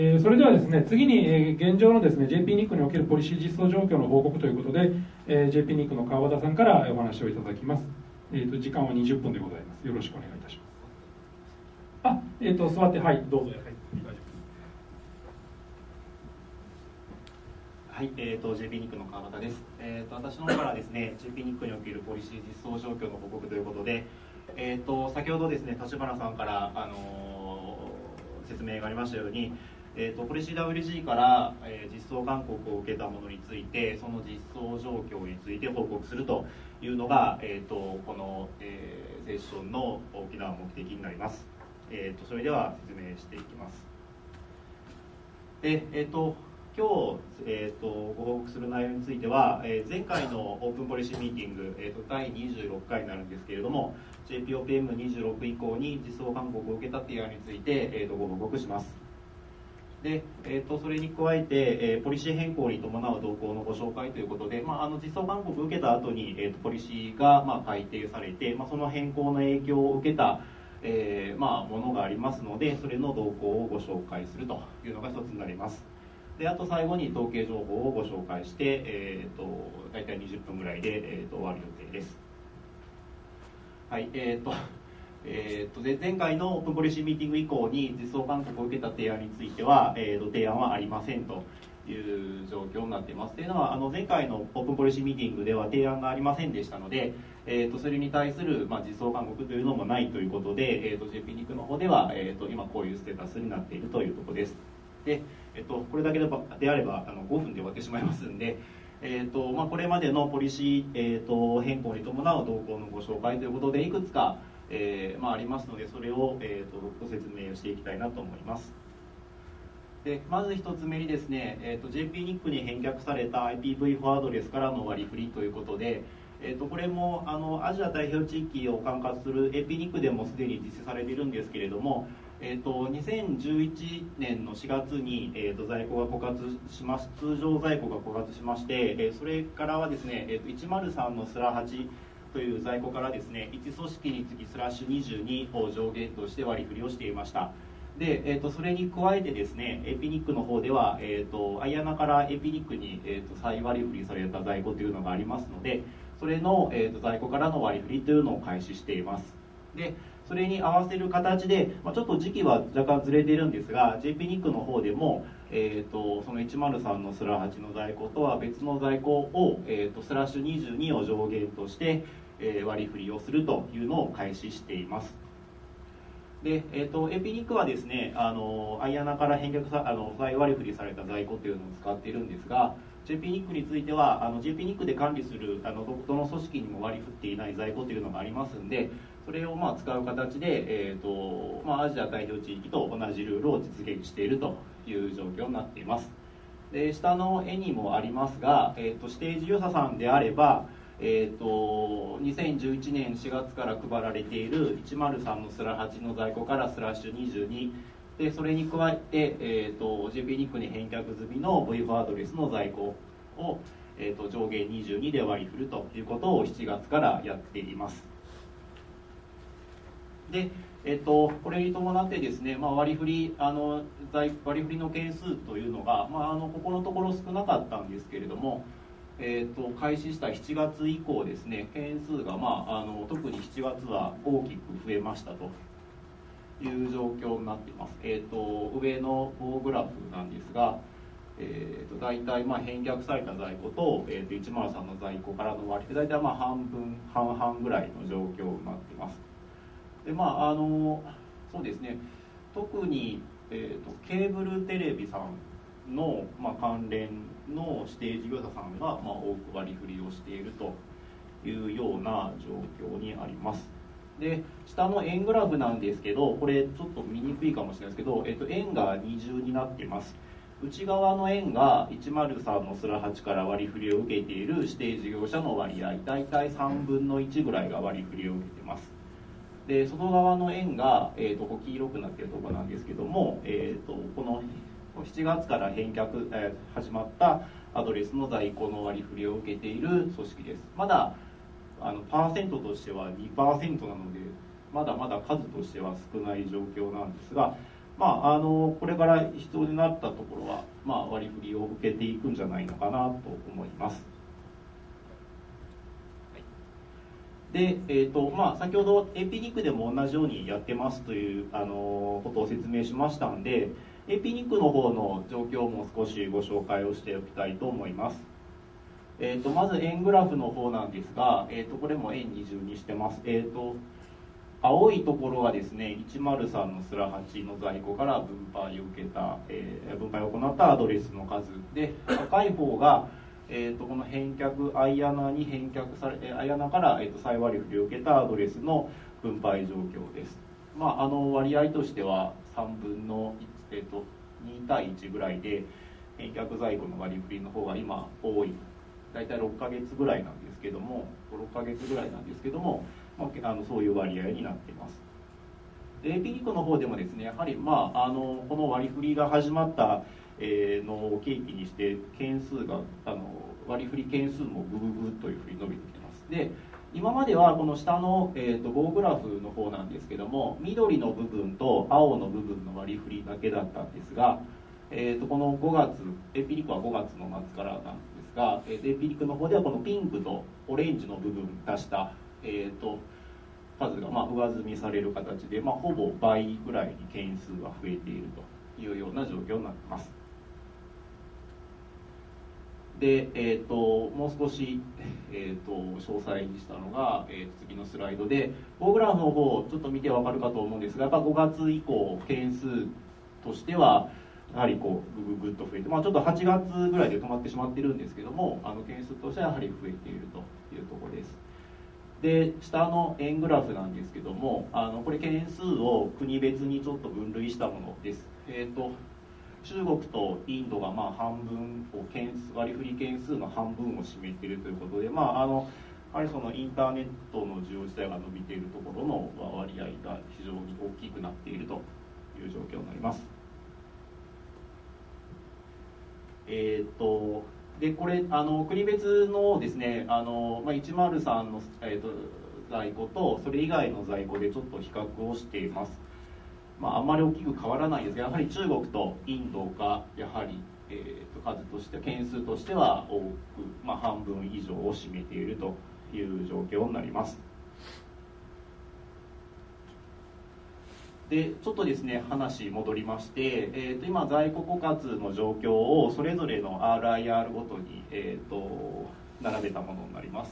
それではですね、次に現状のですね JP ニックにおけるポリシー実装状況の報告ということで、JP ニックの川端さんからお話をいただきます。時間は20分でございます。よろしくお願いいたします。座って、はい、どうぞ。はい、大丈夫です。 はい、JP ニックの川端です。私の方からですね、JP ニックにおけるポリシー実装状況の報告ということで、先ほどですね、立花さんから、説明がありましたように、ポリシー WG から、実装勧告を受けたものについて、その実装状況について報告するというのが、この、セッションの大きな目的になります。それでは説明していきます。で、今日、ご報告する内容については、前回のオープンポリシーミーティング、第26回になるんですけれども、JPOPM26 以降に実装勧告を受けた提案について、ご報告します。で、それに加えて、ポリシー変更に伴う動向のご紹介ということで、実装勧告を受けた後に、ポリシーが、改定されて、その変更の影響を受けた、ものがありますので、それの動向をご紹介するというのが一つになります。で、あと最後に統計情報をご紹介して、大体20分ぐらいで、終わる予定です。はい、前回のオープンポリシーミーティング以降に実装勧告を受けた提案については、提案はありませんという状況になっています。というのは、前回のオープンポリシーミーティングでは提案がありませんでしたので、それに対する、実装勧告というのもないということで、JP ニックの方では、今こういうステータスになっているというところです。で、これだけであれば5分で終わってしまいますんで、これまでのポリシー、変更に伴う動向のご紹介ということでいくつか、ありますので、それを、ご説明をしていきたいなと思います。で、まず一つ目にですね、JP ニックに返却された IPv4 アドレスからの割り振りということで、これもアジア太平洋地域を管轄する AP ニックでもすでに実施されているんですけれども、2011年の4月に、在庫が枯渇します。通常在庫が枯渇しまして、それからはですね、103のスラ8という在庫からですね、1組織につきスラッシュ22を上限として割り振りをしていました。で、それに加えてですね、AP ニックの方では、アイアナから AP ニックに、再割り振りされた在庫というのがありますので、それの、在庫からの割り振りというのを開始しています。で、それに合わせる形で、ちょっと時期は若干ずれているんですが、JP ニックの方でも、その103のスラ8の在庫とは別の在庫を、スラッシュ22を上限として、割り振りをするというのを開始しています。で、AP ニックはですね、アイアナから返却再割り振りされた在庫というのを使っているんですが、JP ニックについてはJP ニックで管理するどの組織にも割り振っていない在庫というのがありますんで、それを使う形で、アジア太平洋地域と同じルールを実現しているという状況になっています。で、下の絵にもありますが、指定事業者さんであれば、2011年4月から配られている103のスラ8の在庫からスラッシュ22で、それに加えて、JP ニックに返却済みの V4 アドレスの在庫を、上限22で割り振るということを7月からやっています。で、これに伴ってですね、割り振りの件数というのが、ここのところ少なかったんですけれども、開始した7月以降ですね、件数が、特に7月は大きく増えましたという状況になっています。上の棒グラフなんですが、大体返却された在庫と、103の在庫からの割り振り、大体半々ぐらいの状況になっています。で、そうですね、特に、ケーブルテレビさんの、関連の指定事業者さんが、多く割り振りをしているというような状況にあります。で、下の円グラフなんですけど、これちょっと見にくいかもしれないですけど、円が二重になっています。内側の円が103のスラ8から割り振りを受けている指定事業者の割合、大体3分の1ぐらいが割り振りを受けています。で、外側の円が、こう黄色くなっているところなんですけども、この7月から返却、始まったアドレスの在庫の割り振りを受けている組織です。まだパーセントとしては 2% なので、まだまだ数としては少ない状況なんですが、 これから必要になったところは、割り振りを受けていくんじゃないのかなと思います。で、先ほど AP ニックでも同じようにやってますということを説明しましたんで、AP ニックの方の状況も少しご紹介をしておきたいと思います。まず円グラフの方なんですが、これも円20にしてます。青いところはですね、103のスラ8の在庫から分配を受けた、分配を行ったアドレスの数で、赤い方が、この返却アイアナに返却され、アイアナから、再割り振りを受けたアドレスの分配状況です。割合としては3分の1、2対1ぐらいで、返却在庫の割り振りの方が今多い。大体6ヶ月ぐらいなんですけども、6ヶ月ぐらいなんですけども、そういう割合になっています。で AP ニックの方でもですね、やはり、この割り振りが始まったのを契機にして件数が割り振り件数もグググというふうに伸びてきてます。で今まではこの下の、棒グラフの方なんですけども、緑の部分と青の部分の割り振りだけだったんですが、この5月 AP ニックは5月の末からなんですが、AP ニックの方ではこのピンクとオレンジの部分出した数が上積みされる形で、ほぼ倍ぐらいに件数が増えているというような状況になっています。で、もう少し、詳細にしたのが、次のスライドで棒グラフの方ちょっと見てわかるかと思うんですが、やっぱ5月以降件数としてはやはりこうグググッと増えて、ちょっと8月ぐらいで止まってしまってるんですけども、件数としてはやはり増えているというところです。で下の円グラフなんですけども、これ件数を国別にちょっと分類したものです。中国とインドが半分を割り振り件数の半分を占めているということで、やはりそのインターネットの需要自体が伸びているところの割合が非常に大きくなっているという状況になります。でこれ国別のですね103の、在庫とそれ以外の在庫でちょっと比較をしています。あんまり大きく変わらないですが、やはり中国とインドがやはり、数として件数としては多く、半分以上を占めているという状況になります。でちょっとですね話戻りまして、今在庫枯渇の状況をそれぞれの RIR ごとに、並べたものになります。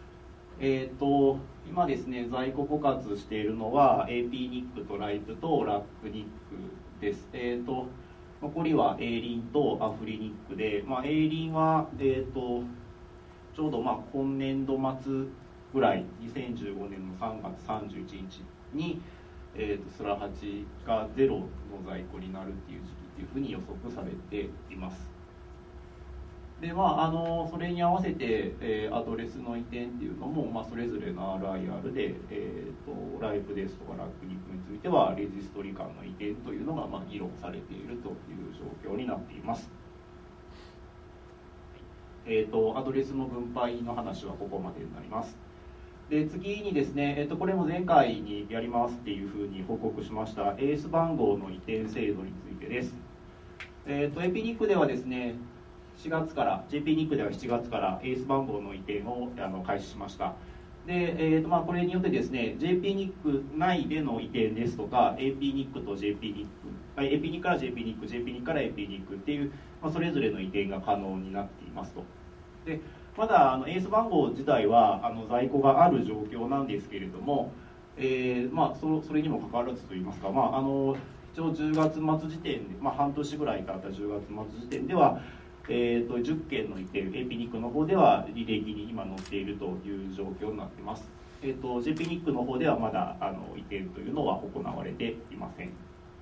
今ですね在庫枯渇しているのは AP ニックとライプとラックニックです。残りは A リンとアフリニックで、A リンは、ちょうど今年度末ぐらい2015年の3月31日に、スラ8がゼロの在庫になるっていう時期っていうふうに予測されています。でそれに合わせて、アドレスの移転っていうのも、それぞれの RIR で、ライプですとかラックニックについてはレジストリ間の移転というのが、議論されているという状況になっています。アドレスの分配の話はここまでになります。で次にですね、これも前回にやりますっていうふうに報告しましたエース番号の移転制度についてです。AP ニックではですね4月から JP ニックでは7月からエース番号の移転を開始しました。で、これによってですね JP ニック内での移転ですとか AP ニックと JP ニック AP ニックから JP ニック JP ニックから AP ニックっていう、それぞれの移転が可能になっていますと。でまだエース番号自体は在庫がある状況なんですけれども、それにもかかわらずといいますか、一応10月末時点で、半年ぐらい経った10月末時点では10件の移転 AP ニックの方では履歴に今載っているという状況になっています。JP ニックの方ではまだ移転というのは行われていません。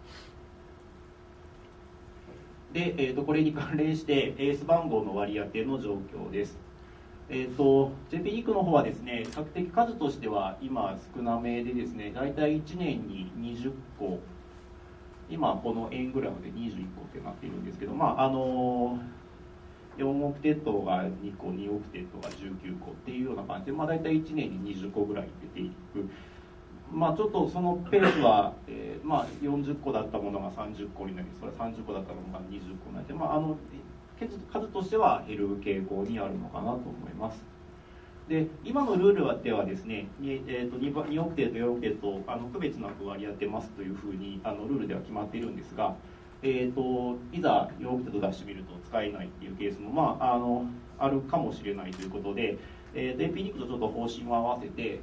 で、これに関連してエース番号の割り当ての状況です。JP ニックの方はですね比較的数としては今少なめでですね、大体1年に20個、今この円グラフで21個ってなっているんですけど、4オクテットが2個、2オクテットが19個っていうような感じで、大体1年に20個ぐらい出ていく、 ちょっとそのペースは、40個だったものが30個になり、それ30個だったものが20個になって、数としては減る傾向にあるのかなと思います。で今のルールではですね、2億程と4億程と区別なく割り当てますというふうにルールでは決まっているんですが、いざ4億程度出してみると使えないっていうケースも、あるかもしれないということで、AP ニックとちょっと方針を合わせて、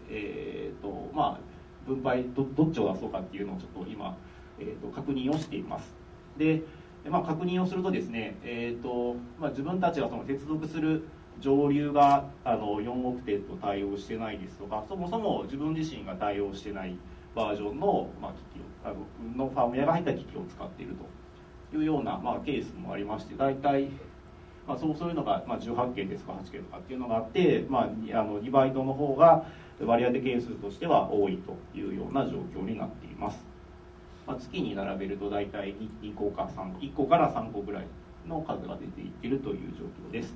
分配どっちを出そうかっていうのをちょっと今、確認をしています。で、確認をするとですね、自分たちがその接続する上流が4億程度対応してないですとか、そもそも自分自身が対応してないバージョンの、機器のファームウェアが入った機器を使っているというような、ケースもありまして、大体、そういうのが、18件ですとか8件とかっていうのがあって、2バイトの方が割り当て件数としては多いというような状況になっています。月に並べると大体1個から3個ぐらいの数が出ていっているという状況です。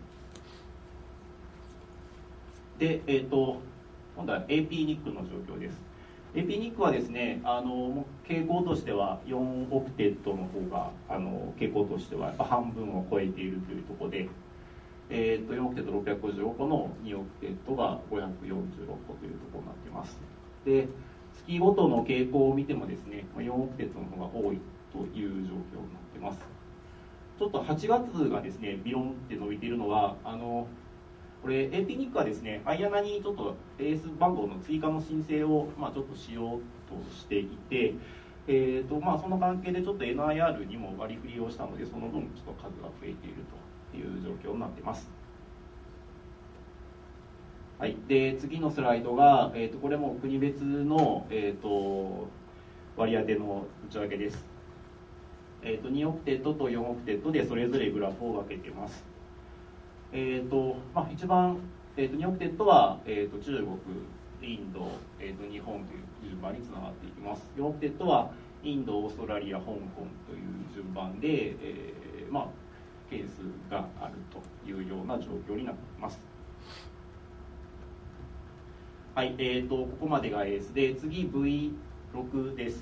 で、今度は AP ニックの状況です。AP ニックはですね、傾向としては4オクテッドの方が傾向としてはやっぱ半分を超えているというところで、4オクテッド655個の2オクテッドが546個というところになっています。で、月ごとの傾向を見てもですね、4オクテッドの方が多いという状況になっています。ちょっと8月がですね、ビロンって伸びているのは、これ AP ニックはですね、IANA にちょっとベース番号の追加の申請をちょっとしようとしていて、その関係でちょっと NIR にも割り振りをしたので、その分ちょっと数が増えているという状況になっています。はい、で次のスライドが、これも国別の、割り当ての内訳です。2オクテッドと4オクテッドでそれぞれグラフを分けています。一番、2オクテッドは、中国、インド、日本という順番につながっていきます。4オクテッドはインド、オーストラリア、香港という順番で、ケースがあるというような状況になっています。はい、ここまでが AS で、次 V6 です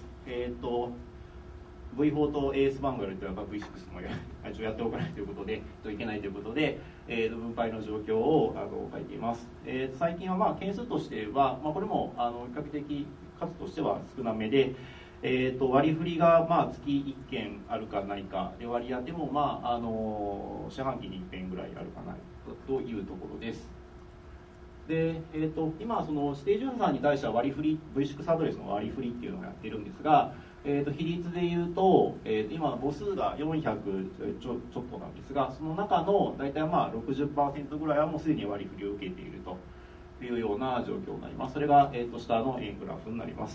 。V4 と AS 番号やるとやっぱ V6 も一応やっておかないということでいけないということで、分配の状況を書いています。最近は件数としては、これも比較的数としては少なめで、割り振りが月1件あるかないかで、割り当ても四半期に1件ぐらいあるかないというところです。で今その指定順さんに対しては割り振り V6 アドレスの割り振りっていうのをやっているんですが、比率でいうと、今の母数が400ちょっとなんですが、その中の大体60% ぐらいはもうすでに割り振りを受けているというような状況になります。それが、下の円グラフになります。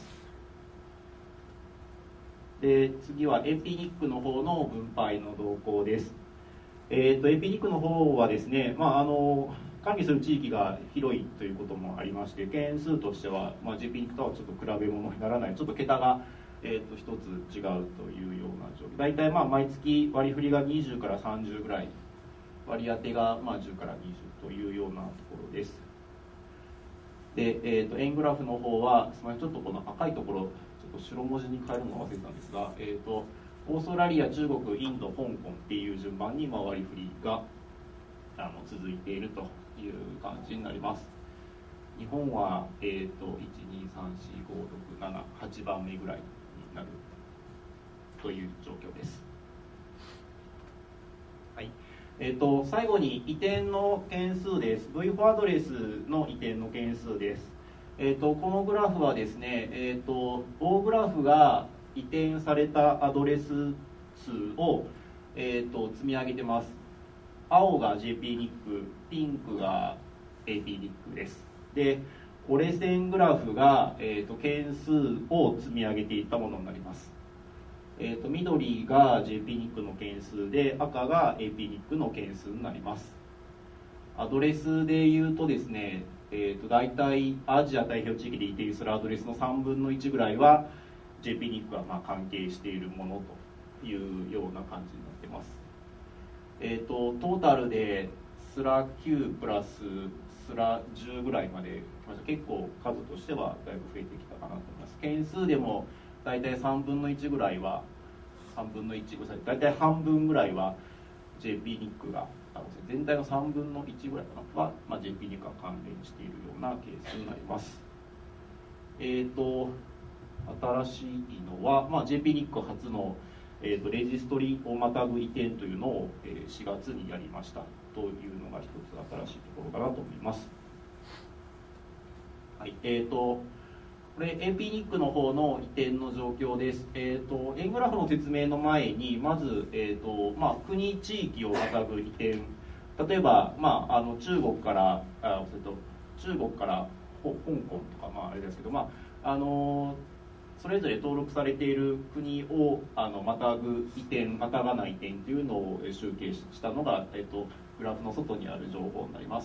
で次は AP ニックの方の分配の動向です。AP ニックの方はですね、管理する地域が広いということもありまして、件数としては、JP ニックとはちょっと比べ物にならない、ちょっと桁が一つ違うというような状況。大体毎月割り振りが20から30ぐらい、割り当てが10から20というようなところです。で、円グラフの方は、ちょっとこの赤いところ、ちょっと白文字に変えるのを忘れてたんですが、オーストラリア、中国、インド、香港っていう順番に割り振りが続いているという感じになります。日本は、1、2、3、4、5、6、7、8番目ぐらいになるという状況です。はい。最後に移転の件数です。V4 アドレスの移転の件数です。このグラフはですね、棒グラフが移転されたアドレス数を、積み上げてます。青が JP ニック、ピンクが AP ニックです。で、折れ線グラフが、件数を積み上げていったものになります。緑が JP ニックの件数で、赤が AP ニックの件数になります。アドレスでいうとですね、大体アジア太平洋地域で移転するアドレスの3分の1ぐらいは JP ニックは関係しているものというような感じになっています。トータルでスラ Q プラスすら10ぐらいまで来ました。結構数としてはだいぶ増えてきたかなと思います。件数でも大体3分の1ぐらいは大体半分ぐらいは JP ニックが全体の3分の1ぐらいかなは、JP ニックが関連しているようなケースになります。新しいのは、JP ニック初の、レジストリをまたぐ移転というのを、4月にやりましたというのが一つ新しいところかなと思います。はい、これ AP ニックの方の移転の状況です。円グラフの説明の前にまず、国地域をまたぐ移転、例えば、中国から香港とか、あれですけど、それぞれ登録されている国をまたぐ移転、またがない移転というのを集計したのが、グラフの外にある情報になります。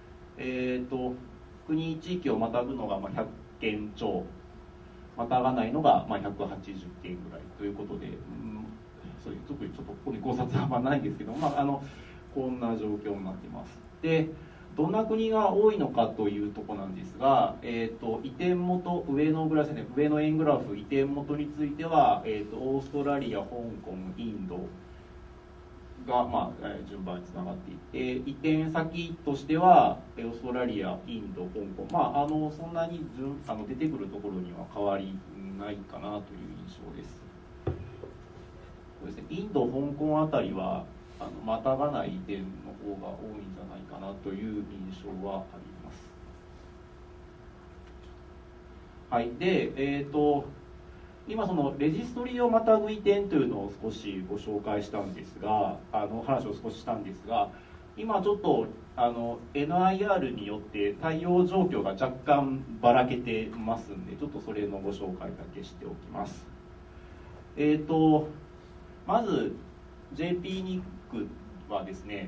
国地域をまたぐのが100件超、またがないのが180件ぐらいということで、そういう特にちょっとここに考察はないんですけど、こんな状況になっています。で、どんな国が多いのかというところなんですが、移転元、上のグラフですね、上の円グラフ、移転元については、オーストラリア、香港、インドが、順番につながっていて、移転先としてはオーストラリア、インド、香港、そんなに出てくるところには変わりないかなという印象です。そうですね、インド、香港あたりはまたがない移転の方が多いんじゃないかなという印象はあります。はい、で、今そのレジストリをまたぐ移転というのを少しご紹介したんですが、話を少ししたんですが、今ちょっとNIR によって対応状況が若干ばらけてますんで、ちょっとそれのご紹介だけしておきます。まず JP ニックはですね、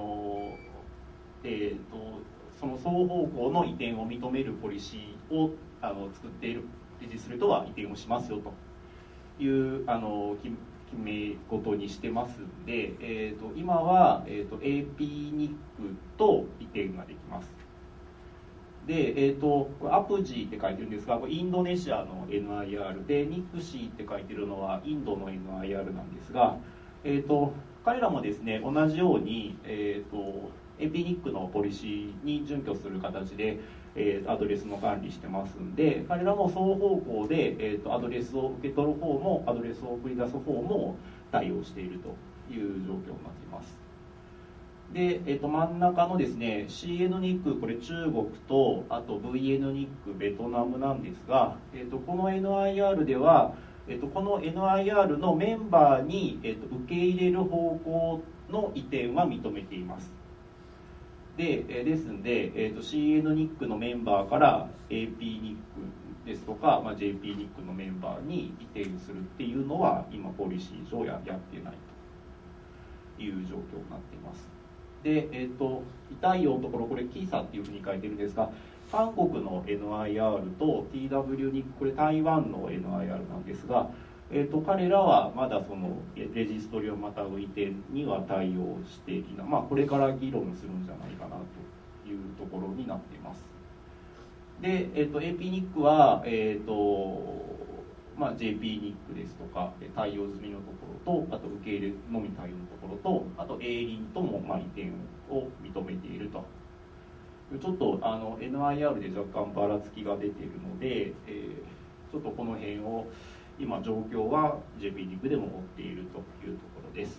その双方向の移転を認めるポリシーを作っているレジストリとは移転をしますよという決め事にしてますんで、今は、AP ニックと移転ができます。で、アプジーって書いてるんですが、インドネシアの NIR で、ニックシーって書いてるのはインドの NIR なんですが、彼らもですね、同じように、AP ニックのポリシーに準拠する形で、アドレスの管理してますんで、彼らも双方向で、アドレスを受け取る方もアドレスを送り出す方も対応しているという状況になっています。で、真ん中のですね CN ニック、これ中国とあと VN ニックベトナムなんですが、この NIR では、この NIR のメンバーに、受け入れる方向の移転は認めています。ですんで、CN ニックのメンバーから AP ニックですとか、JP ニックのメンバーに移転するっていうのは今ポリシー上やってないという状況になっています。で、痛いよのところ、これキーサっていうふうに書いてるんですが、韓国の NIR と TW ニック、これ台湾の NIR なんですが、彼らはまだそのレジストリをまたぐ移転には対応していない、これから議論するんじゃないかなというところになっています。で、AP ニックは、JP ニックですとか対応済みのところと、あと受け入れのみ対応のところと、あと A リンとも移転を認めていると。ちょっとNIR で若干ばらつきが出ているので、ちょっとこの辺を今状況は JP ニックでも追っているというところです。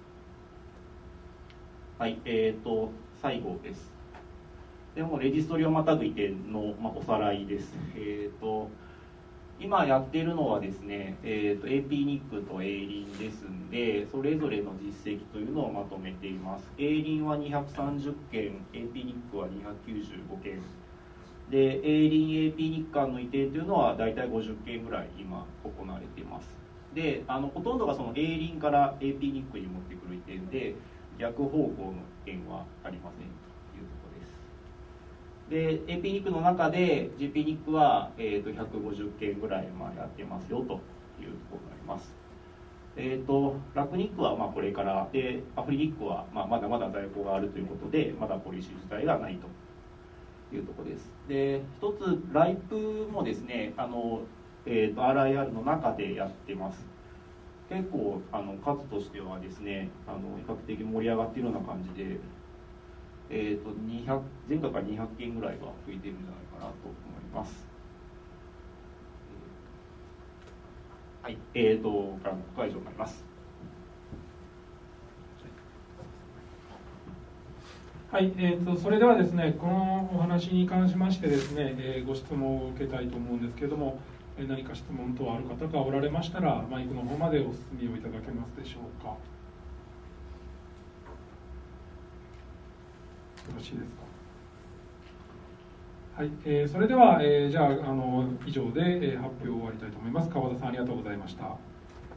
はい、最後です。でもレジストリをまたぐ移転の、おさらいです。今やっているのはですね、AP ニックと A リンですんで、それぞれの実績というのをまとめています。A リンは230件、AP ニックは295件で、A リン AP ニック間の移転というのは大体50件ぐらい今行われています。で、ほとんどがその A リンから AP ニックに持ってくる移転で、逆方向の移転はありませんというところです。で AP ニックの中で JP ニックは、150件ぐらいやってますよというところになります。ラクニックはこれからで、アフリニックはまだまだ在庫があるということで、まだポリシー自体がないというところです。で、一つライプもですね、RIR の中でやってます。結構数としてはですね、比較的盛り上がっているような感じで、前回から200件ぐらいは増えているんじゃないかなと思います。はい、からの会場になります。 はい、それではですね、このお話に関しましてですね、ご質問を受けたいと思うんですけれども、何か質問等ある方がおられましたら、マイクの方までお進みをいただけますでしょうか。よろしいですか。はい、それでは、じゃあ、以上で、発表を終わりたいと思います。川田さん、ありがとうございました。